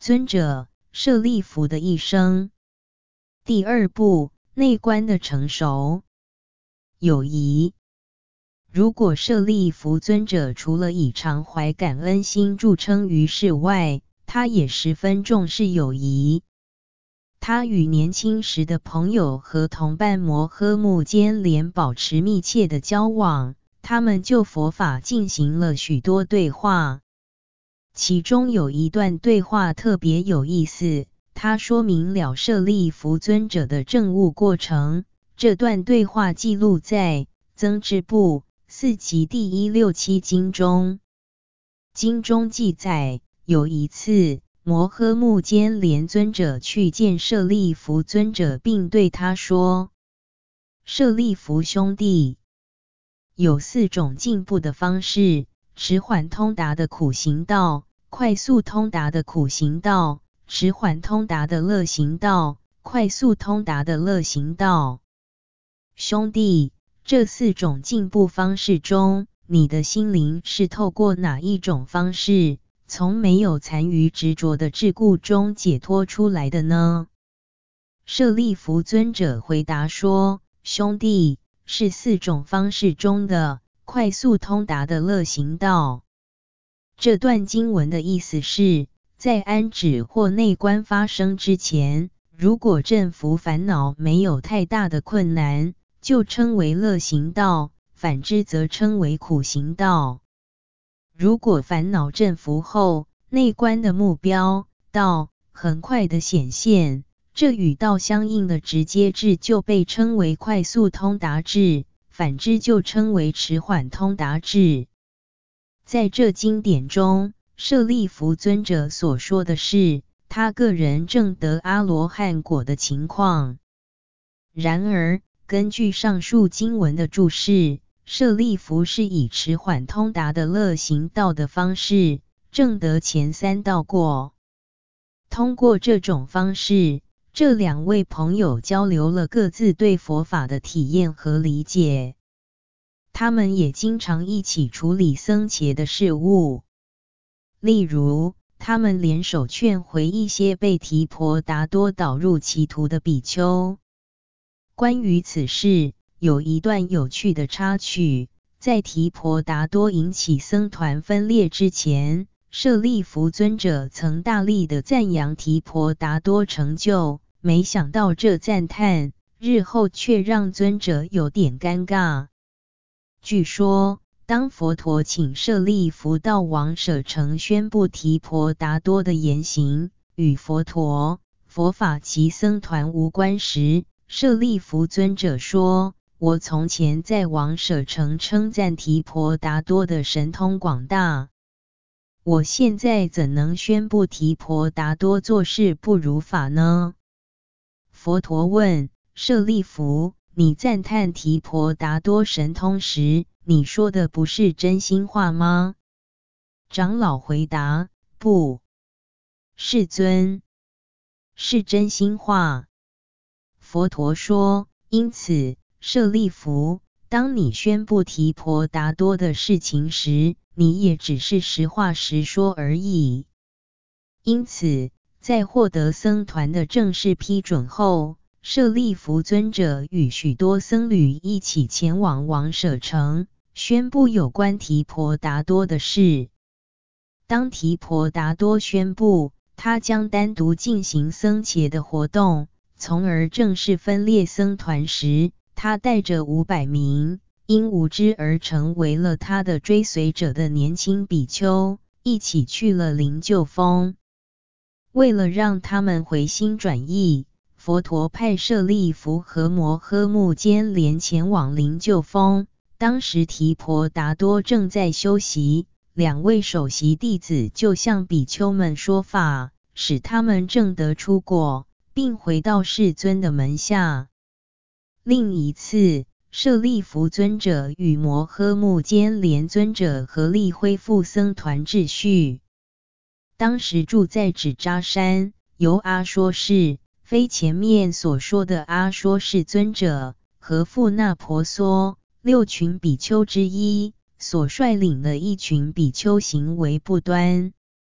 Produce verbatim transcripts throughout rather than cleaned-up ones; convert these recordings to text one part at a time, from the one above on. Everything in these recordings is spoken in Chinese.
尊者舍利弗的一生。第二步，内观的成熟。有疑。如果舍利弗尊者除了以常怀感恩心著称于世外，他也十分重视友谊。他与年轻时的朋友和同伴摩诃目犍连保持密切的交往，他们就佛法进行了许多对话。其中有一段对话特别有意思，它说明了舍利弗尊者的证悟过程。这段对话记录在增支部四集第一六七经中。经中记载，有一次，摩诃目犍连尊者去见舍利弗尊者，并对他说：舍利弗兄弟，有四种进步的方式：迟缓通达的苦行道，快速通达的苦行道，迟缓通达的乐行道，快速通达的乐行道。兄弟，这四种进步方式中，你的心灵是透过哪一种方式，从没有残余执着的桎梏中解脱出来的呢？舍利弗尊者回答说：兄弟，是四种方式中的快速通达的乐行道。这段经文的意思是，在安止或内观发生之前，如果镇伏烦恼没有太大的困难，就称为乐行道，反之则称为苦行道。如果烦恼镇伏后，内观的目标道很快的显现，这与道相应的直接智就被称为快速通达智，反之就称为迟缓通达智。在这经典中，舍利弗尊者所说的是他个人证得阿罗汉果的情况。然而，根据上述经文的注释，舍利弗是以迟缓通达的乐行道的方式证得前三道果。通过这种方式，这两位朋友交流了各自对佛法的体验和理解。他们也经常一起处理僧伽的事务。例如，他们联手劝回一些被提婆达多导入歧途的比丘。关于此事，有一段有趣的插曲。在提婆达多引起僧团分裂之前，舍利弗尊者曾大力的赞扬提婆达多成就，没想到这赞叹日后却让尊者有点尴尬。据说，当佛陀请舍利弗到王舍城宣布提婆达多的言行与佛陀、佛法及僧团无关时，舍利弗尊者说：我从前在王舍城称赞提婆达多的神通广大，我现在怎能宣布提婆达多做事不如法呢？佛陀问舍利弗：你赞叹提婆达多神通时，你说的不是真心话吗？长老回答：不，世尊，是真心话。佛陀说：因此，舍利弗，当你宣布提婆达多的事情时，你也只是实话实说而已。因此，在获得僧团的正式批准后，舍利弗尊者与许多僧侣一起前往王舍城，宣布有关提婆达多的事。当提婆达多宣布他将单独进行僧伽的活动，从而正式分裂僧团时，他带着五百名因无知而成为了他的追随者的年轻比丘，一起去了灵鹫峰。为了让他们回心转意，佛陀派舍利弗和摩诃目犍连前往灵鹫峰。当时提婆达多正在休息，两位首席弟子就向比丘们说法，使他们证得出果，并回到世尊的门下。另一次，舍利弗尊者与摩诃目犍连尊者合力恢复僧团秩序。当时住在指扎山，由阿说示，非前面所说的阿说示尊者和富那婆娑六群比丘之一所率领的一群比丘行为不端。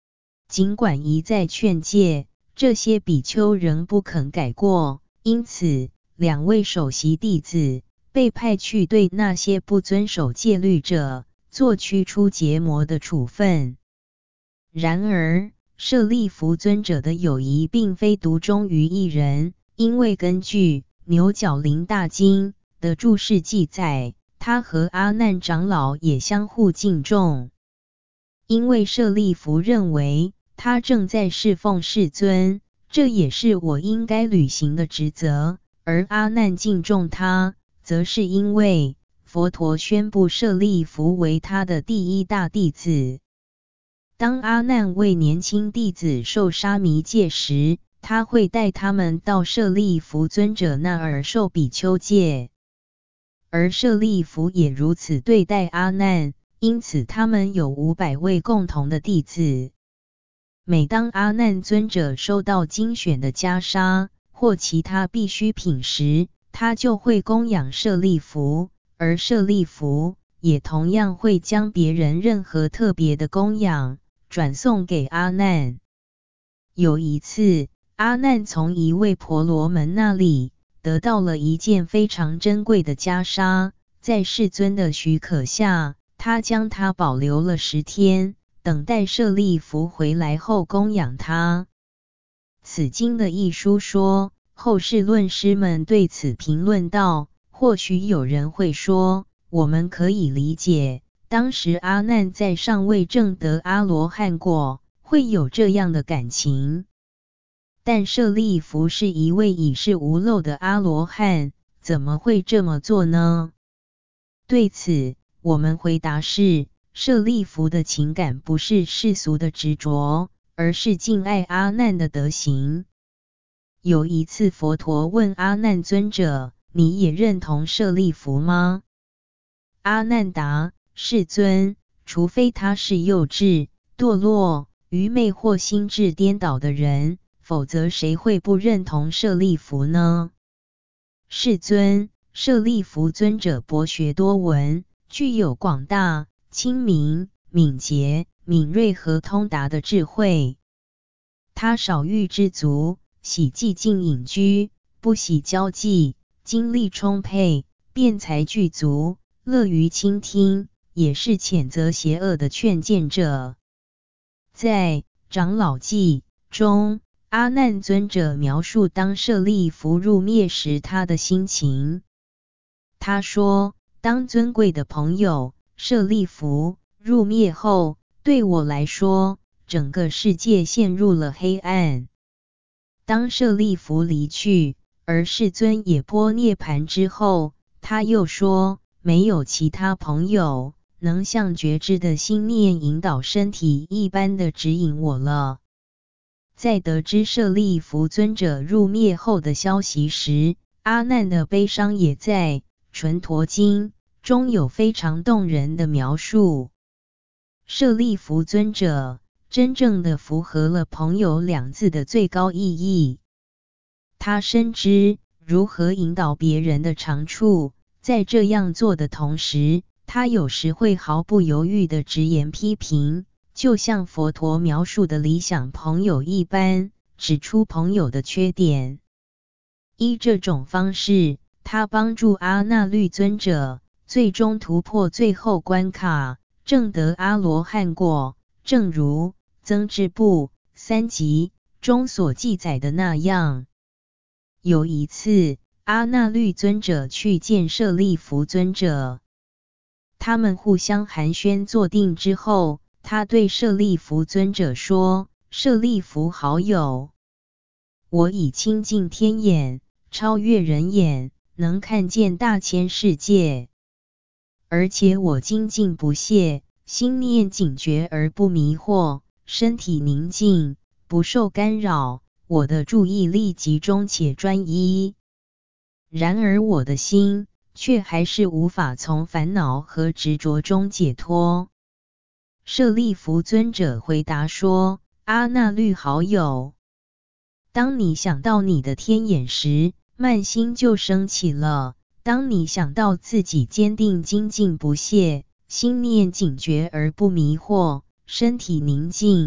尽管一再劝诫，这些比丘仍不肯改过，因此两位首席弟子被派去对那些不遵守戒律者做驱出结魔的处分。然而，舍利弗尊者的友谊并非独钟于一人，因为根据《牛角林大经》的注释记载，他和阿难长老也相互敬重。因为舍利弗认为他正在侍奉世尊，这也是我应该履行的职责，而阿难敬重他，则是因为佛陀宣布舍利弗为他的第一大弟子。当阿难为年轻弟子受沙弥戒时，他会带他们到舍利弗尊者那儿受比丘戒，而舍利弗也如此对待阿难，因此他们有五百位共同的弟子。每当阿难尊者收到精选的袈裟或其他必需品时，他就会供养舍利弗，而舍利弗也同样会将别人任何特别的供养转送给阿难。有一次，阿难从一位婆罗门那里得到了一件非常珍贵的袈裟，在世尊的许可下，他将它保留了十天，等待舍利弗回来后供养他。此经的译书说，后世论师们对此评论道，或许有人会说，我们可以理解，当时阿难在尚未证得阿罗汉果，会有这样的感情。但舍利弗是一位已是无漏的阿罗汉，怎么会这么做呢？对此，我们回答是，舍利弗的情感不是世俗的执着，而是敬爱阿难的德行。有一次佛陀问阿难尊者，你也认同舍利弗吗？阿难答，世尊，除非他是幼稚、堕落、愚昧或心智颠倒的人，否则谁会不认同舍利弗呢？世尊，舍利弗尊者博学多闻，具有广大、清明、敏捷、敏锐和通达的智慧。他少欲知足，喜寂静隐居，不喜交际，精力充沛，辩才具足，乐于倾听，也是谴责邪恶的劝谏者。在《长老记》中，阿难尊者描述当舍利弗入灭时他的心情。他说，当尊贵的朋友舍利弗入灭后，对我来说，整个世界陷入了黑暗。当舍利弗离去，而世尊也钵涅盘之后，他又说，没有其他朋友能像觉知的心念引导身体一般的指引我了。在得知舍利弗尊者入灭后的消息时，阿难的悲伤也在《纯陀经》中有非常动人的描述。舍利弗尊者真正的符合了朋友两字的最高意义。他深知如何引导别人的长处，在这样做的同时，他有时会毫不犹豫地直言批评，就像佛陀描述的理想朋友一般，指出朋友的缺点。依这种方式，他帮助阿那律尊者最终突破最后关卡，证得阿罗汉果，正如增智部三集中所记载的那样。有一次，阿那律尊者去见舍利弗尊者，他们互相寒暄坐定之后，他对舍利弗尊者说，舍利弗好友，我已亲近天眼，超越人眼，能看见大千世界，而且我精进不懈，心念警觉而不迷惑，身体宁静，不受干扰，我的注意力集中且专一。然而我的心却还是无法从烦恼和执着中解脱。舍利弗尊者回答说，阿那律好友，当你想到你的天眼时，慢心就升起了；当你想到自己坚定精进不懈，心念警觉而不迷惑，身体宁静，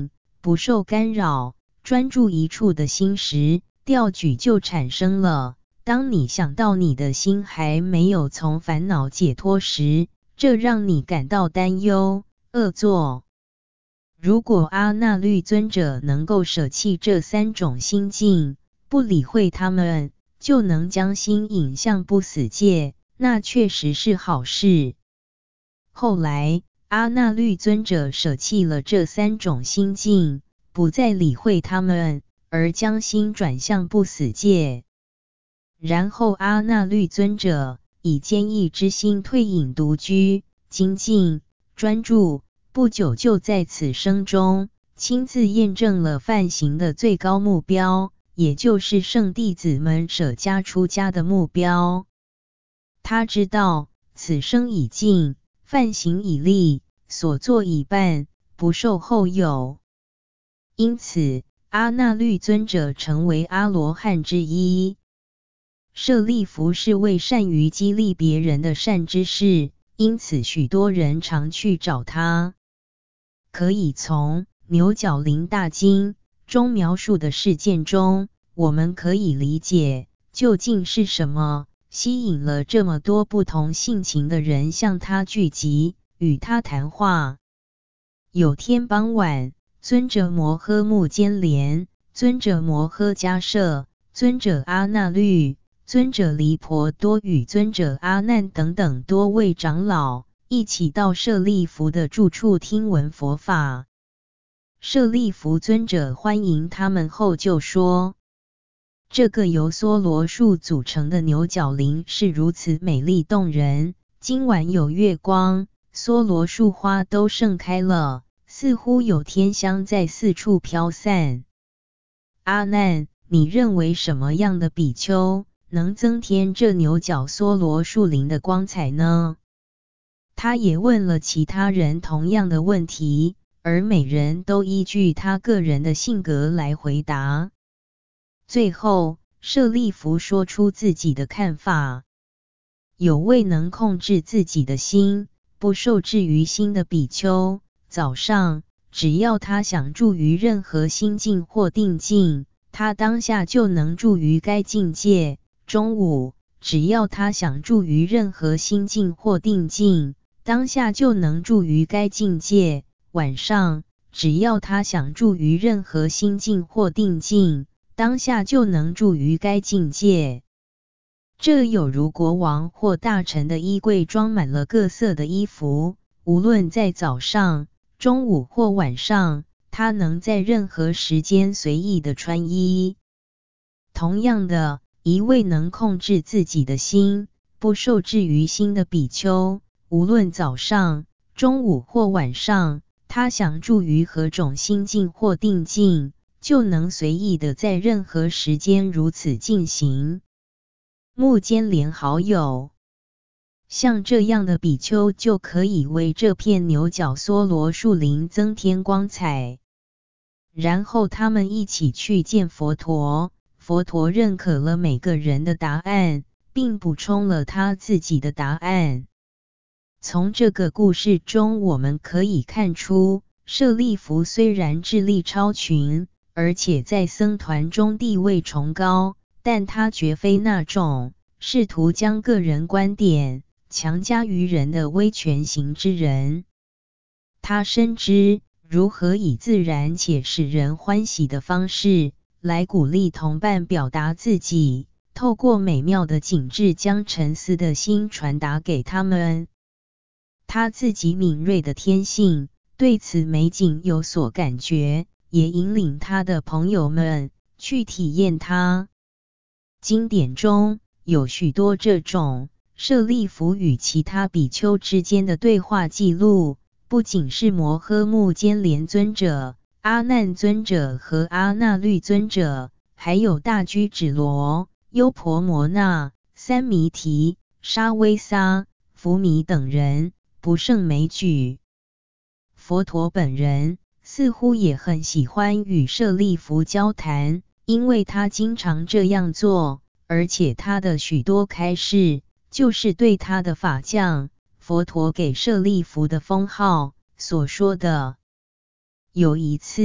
不受干扰，专注一处的心时，调举就产生了。当你想到你的心还没有从烦恼解脱时，这让你感到担忧、恶作。如果阿那律尊者能够舍弃这三种心境，不理会它们，就能将心引向不死界，那确实是好事。后来，阿那律尊者舍弃了这三种心境，不再理会它们，而将心转向不死界。然后阿那律尊者以坚毅之心退隐独居，精进专注，不久就在此生中亲自验证了梵行的最高目标，也就是圣弟子们舍家出家的目标。他知道此生已尽，梵行已立，所作已办，不受后有。因此，阿那律尊者成为阿罗汉之一。舍利弗是为善于激励别人的善知识，因此许多人常去找他。可以从《牛角林大经》中描述的事件中，我们可以理解究竟是什么吸引了这么多不同性情的人向他聚集，与他谈话。有天傍晚，尊者摩诃目犍连、尊者摩诃迦摄、尊者阿那律、尊者离婆多与尊者阿难等等多位长老一起到舍利弗的住处听闻佛法。舍利弗尊者欢迎他们后就说：这个由梭罗树组成的牛角林是如此美丽动人，今晚有月光，梭罗树花都盛开了，似乎有天香在四处飘散。阿难，你认为什么样的比丘能增添这牛角梭罗树林的光彩呢？他也问了其他人同样的问题，而每人都依据他个人的性格来回答。最后，舍利弗说出自己的看法：有位能控制自己的心，不受制于心的比丘，早上只要他想住于任何心境或定境，他当下就能住于该境界；中午只要他想住于任何心境或定境，当下就能住于该境界；晚上只要他想住于任何心境或定境，当下就能住于该境界。这有如国王或大臣的衣柜装满了各色的衣服，无论在早上、中午或晚上，他能在任何时间随意的穿衣。同样的，一位能控制自己的心，不受制于心的比丘，无论早上、中午或晚上，他想住于何种心境或定境，就能随意的在任何时间如此进行。目犍连好友，像这样的比丘就可以为这片牛角梭罗树林增添光彩。然后他们一起去见佛陀，佛陀认可了每个人的答案，并补充了他自己的答案。从这个故事中我们可以看出，舍利弗虽然智力超群，而且在僧团中地位崇高，但他绝非那种试图将个人观点强加于人的威权型之人。他深知如何以自然且使人欢喜的方式来鼓励同伴表达自己，透过美妙的景致将沉思的心传达给他们。他自己敏锐的天性对此美景有所感觉，也引领他的朋友们去体验它。经典中有许多这种舍利弗与其他比丘之间的对话记录，不仅是摩诃目犍连尊者、阿难尊者和阿那律尊者，还有大居止罗、优婆摩那、三弥提、沙威萨、伏弥等人，不胜枚举。佛陀本人似乎也很喜欢与舍利弗交谈，因为他经常这样做，而且他的许多开示就是对他的法降，佛陀给舍利弗的封号所说的。有一次，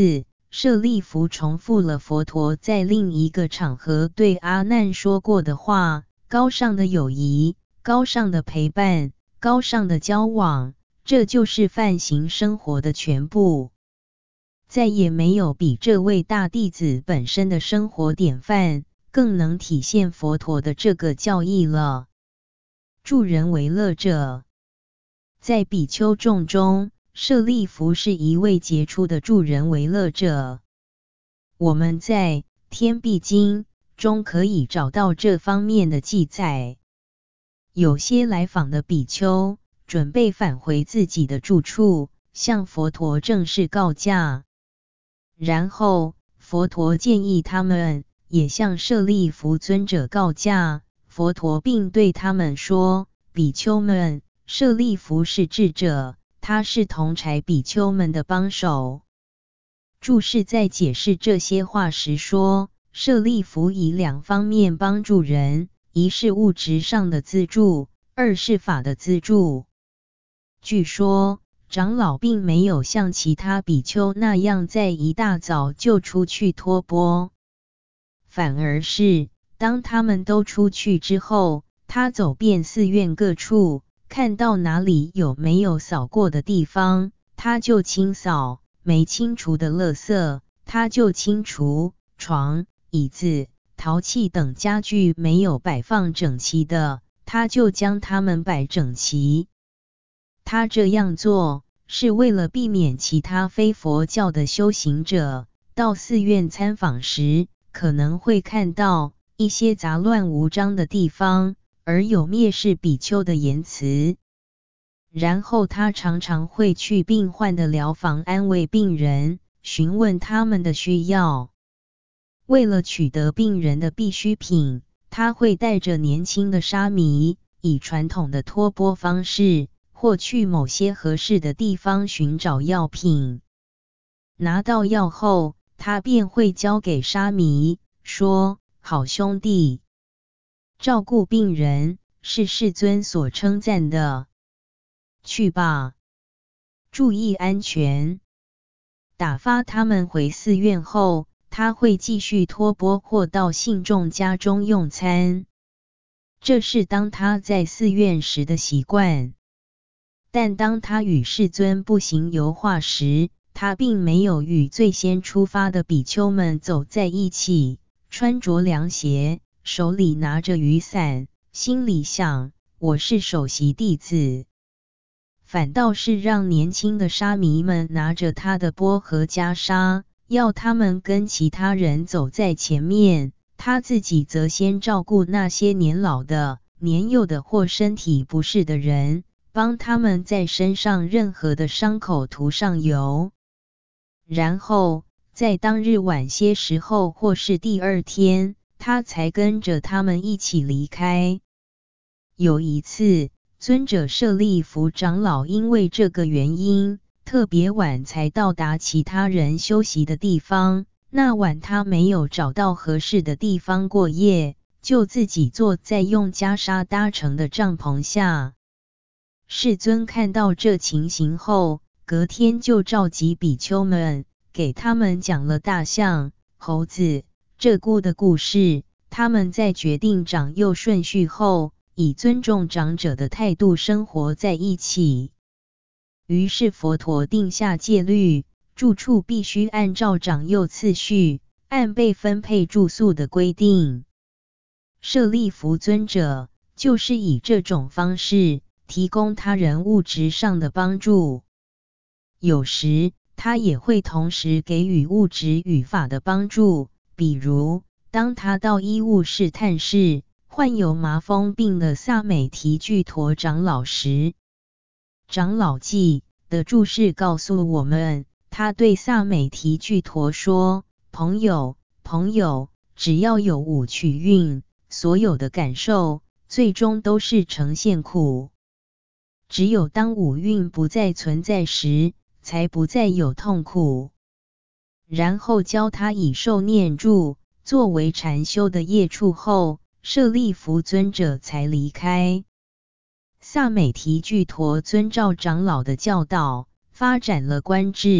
舍利弗重复了佛陀在另一个场合对阿难说过的话：高尚的友谊，高尚的陪伴，高尚的交往，这就是梵行生活的全部。再也没有比这位大弟子本身的生活典范更能体现佛陀的这个教义了。助人为乐者，在比丘众中，舍利弗是一位杰出的助人为乐者。我们在《天臂经》中可以找到这方面的记载。有些来访的比丘准备返回自己的住处，向佛陀正式告假。然后，佛陀建议他们也向舍利弗尊者告假。佛陀并对他们说：比丘们，舍利弗是智者，他是同柴比丘们的帮手。注释在解释这些话时说，舍利弗以两方面帮助人，一是物质上的资助，二是法的资助。据说，长老并没有像其他比丘那样在一大早就出去托钵，反而是当他们都出去之后，他走遍寺院各处，看到哪里有没有扫过的地方，他就清扫；没清除的垃圾，他就清除；床、椅子、陶器等家具没有摆放整齐的，他就将它们摆整齐。他这样做是为了避免其他非佛教的修行者到寺院参访时，可能会看到一些杂乱无章的地方，而有蔑视比丘的言辞。然后他常常会去病患的疗房安慰病人，询问他们的需要。为了取得病人的必需品，他会带着年轻的沙弥，以传统的托钵方式，或去某些合适的地方寻找药品。拿到药后，他便会交给沙弥，说：好兄弟，照顾病人是世尊所称赞的，去吧，注意安全。打发他们回寺院后，他会继续托钵或到信众家中用餐，这是当他在寺院时的习惯。但当他与世尊步行游化时，他并没有与最先出发的比丘们走在一起，穿着凉鞋，手里拿着雨伞，心里想：我是首席弟子。反倒是让年轻的沙弥们拿着他的钵和袈裟，要他们跟其他人走在前面，他自己则先照顾那些年老的、年幼的或身体不适的人，帮他们在身上任何的伤口涂上油。然后，在当日晚些时候或是第二天，他才跟着他们一起离开。有一次，尊者舍利弗长老因为这个原因，特别晚才到达其他人休息的地方。那晚他没有找到合适的地方过夜，就自己坐在用袈裟搭成的帐篷下。世尊看到这情形后，隔天就召集比丘们，给他们讲了大象、猴子、鹧鸪的故事。他们在决定长幼顺序后，以尊重长者的态度生活在一起。于是佛陀定下戒律，住处必须按照长幼次序，按被分配住宿的规定。舍利弗尊者就是以这种方式提供他人物质上的帮助。有时他也会同时给予物质与法的帮助，比如当他到医务室探视患有麻风病的萨美提具陀长老时，长老记的注释告诉我们，他对萨美提具陀说：朋友，朋友，只要有五取运，所有的感受最终都是呈现苦。只有当五蕴不再存在时，才不再有痛苦。然后教他以受念住作为禅修的业处后，舍利弗尊者才离开。萨美提具陀遵照长老的教导，发展了观智，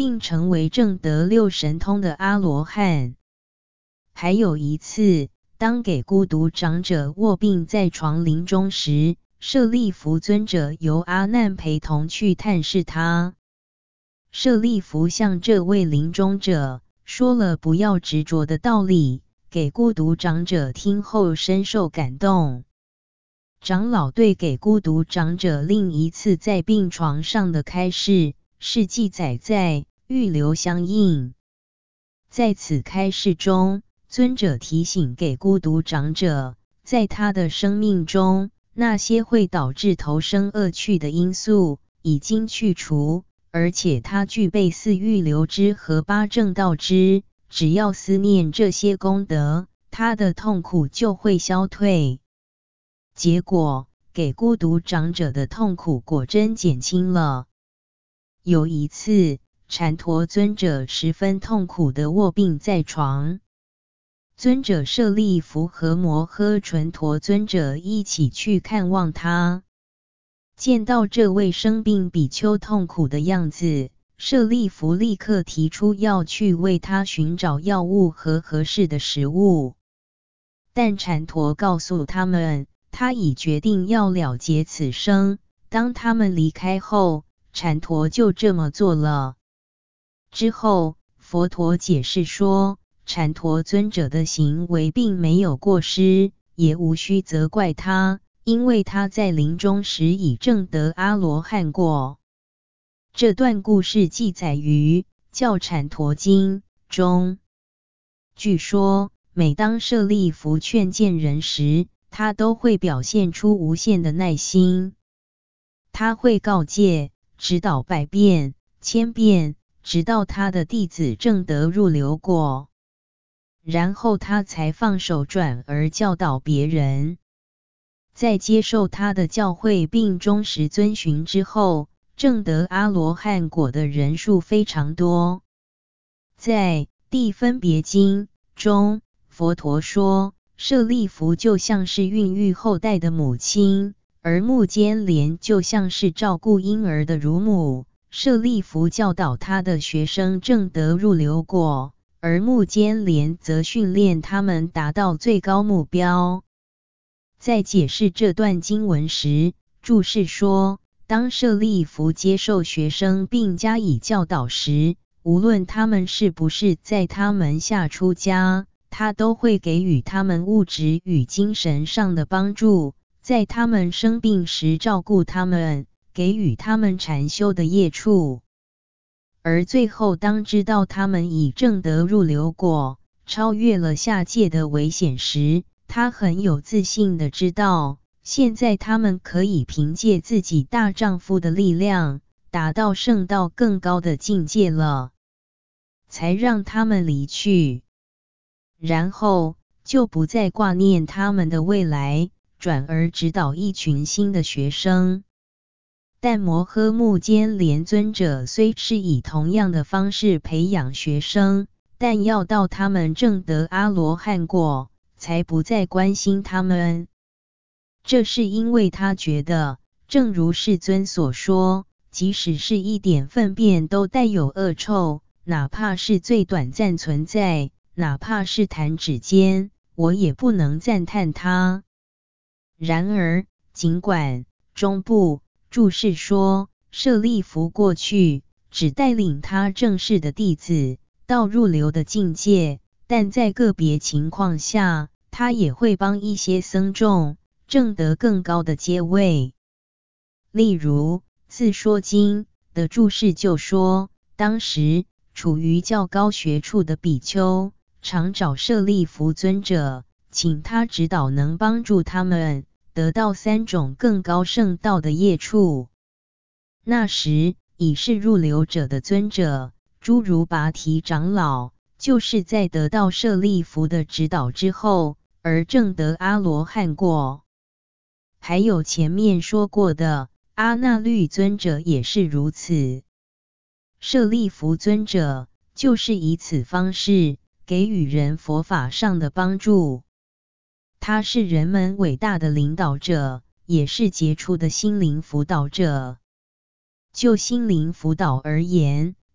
并成为证得六神通的阿罗汉。还有一次，当给孤独长者卧病在床临终时，舍利弗尊者由阿难陪同去探视他。舍利弗向这位临终者说了不要执着的道理，给孤独长者听后深受感动。长老对给孤独长者另一次在病床上的开示，是记载在《预流相应》。在此开示中，尊者提醒给孤独长者，在他的生命中，那些会导致投生恶趣的因素已经去除，而且他具备四欲流支和八正道支，只要思念这些功德，他的痛苦就会消退。结果，给孤独长者的痛苦果真减轻了。有一次，禅陀尊者十分痛苦地卧病在床，尊者舍利弗和摩诃纯陀尊者一起去看望他。见到这位生病比丘痛苦的样子，舍利弗立刻提出要去为他寻找药物和合适的食物。但禅陀告诉他们，他已决定要了结此生。当他们离开后，禅陀就这么做了。之后，佛陀解释说，禅陀尊者的行为并没有过失，也无需责怪他，因为他在临终时已证得阿罗汉果。这段故事记载于《教禅陀经》中。据说，每当舍利弗劝谏人时，他都会表现出无限的耐心。他会告诫、指导百遍、千遍，直到他的弟子证得入流果，然后他才放手转而教导别人。在接受他的教诲并忠实遵循之后，证得阿罗汉果的人数非常多。在《地分别经》中，佛陀说，舍利弗就像是孕育后代的母亲，而目犍连就像是照顾婴儿的乳母。舍利弗教导他的学生证得入流果，而目犍连则训练他们达到最高目标。在解释这段经文时，注释说，当舍利弗接受学生并加以教导时，无论他们是不是在他门下出家，他都会给予他们物质与精神上的帮助，在他们生病时照顾他们，给予他们禅修的业处。而最后当知道他们已证得入流果，超越了下界的危险时，他很有自信地知道，现在他们可以凭借自己大丈夫的力量，达到圣道更高的境界了，才让他们离去。然后，就不再挂念他们的未来，转而指导一群新的学生。但摩诃目犍连尊者虽是以同样的方式培养学生，但要到他们证得阿罗汉果，才不再关心他们。这是因为他觉得，正如世尊所说，即使是一点粪便都带有恶臭，哪怕是最短暂存在，哪怕是弹指间，我也不能赞叹它。然而，尽管中部注释说，舍利弗过去只带领他正式的弟子到入流的境界，但在个别情况下，他也会帮一些僧众证得更高的阶位。例如，《自说经》的注释就说，当时处于较高学处的比丘，常找舍利弗尊者，请他指导能帮助他们得到三种更高圣道的业处。那时，已是入流者的尊者，诸如拔提长老，就是在得到舍利弗的指导之后，而证得阿罗汉果。还有前面说过的阿那律尊者也是如此。舍利弗尊者就是以此方式给予人佛法上的帮助。他是人们伟大的领导者，也是杰出的心灵辅导者。就心灵辅导而言，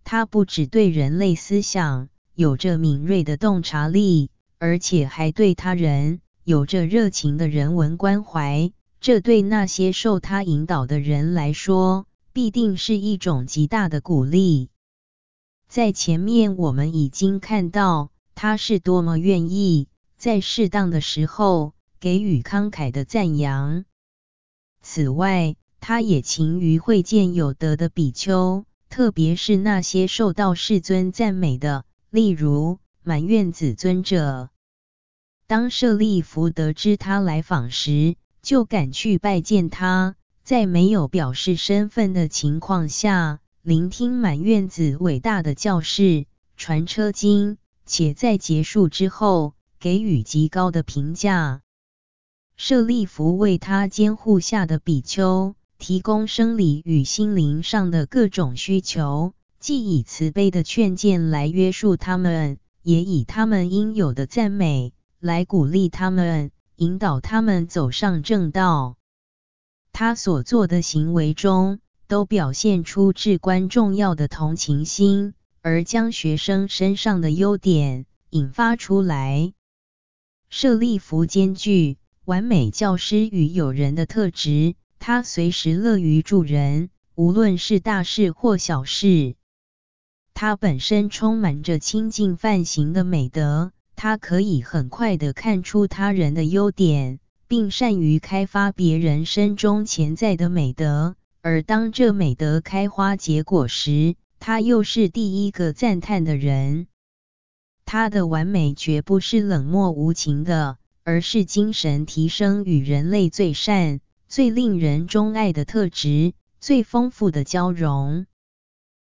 他不只对人类思想有着敏锐的洞察力，而且还对他人有着热情的人文关怀，这对那些受他引导的人来说，必定是一种极大的鼓励。在前面我们已经看到，他是多么愿意在适当的时候给予慷慨的赞扬。此外，他也勤于会见有德的比丘，特别是那些受到世尊赞美的，例如满愿子尊者。当舍利弗得知他来访时，就赶去拜见他，在没有表示身份的情况下，聆听满愿子伟大的教示，传车经，且在结束之后给予极高的评价。舍利弗为他监护下的比丘提供生理与心灵上的各种需求，既以慈悲的劝谏来约束他们，也以他们应有的赞美来鼓励他们，引导他们走上正道。他所做的行为中，都表现出至关重要的同情心，而将学生身上的优点引发出来。舍利弗兼具完美教师与友人的特质，他随时乐于助人，无论是大事或小事。他本身充满着清净梵行的美德，他可以很快地看出他人的优点，并善于开发别人身中潜在的美德，而当这美德开花结果时，他又是第一个赞叹的人。他的完美绝不是冷漠无情的，而是精神提升与人类最善、最令人钟爱的特质，最丰富的交融。